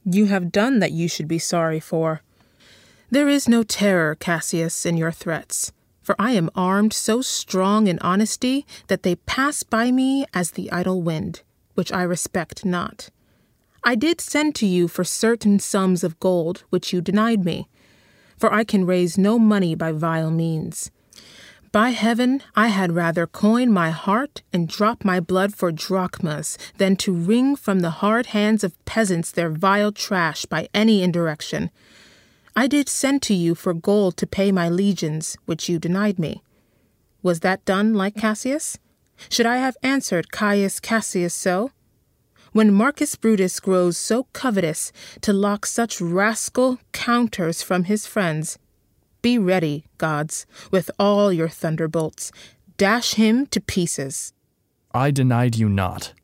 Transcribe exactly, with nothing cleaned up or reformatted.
You have done that you should be sorry for. There is no terror, Cassius, in your threats, for I am armed so strong in honesty that they pass by me as the idle wind, which I respect not. I did send to you for certain sums of gold, which you denied me, for I can raise no money by vile means. By heaven, I had rather coin my heart and drop my blood for drachmas than to wring from the hard hands of peasants their vile trash by any indirection. I did send to you for gold to pay my legions, which you denied me. Was that done like Cassius? Should I have answered Caius Cassius so? When Marcus Brutus grows so covetous to lock such rascal counters from his friends, be ready, gods, with all your thunderbolts. Dash him to pieces. I denied you not.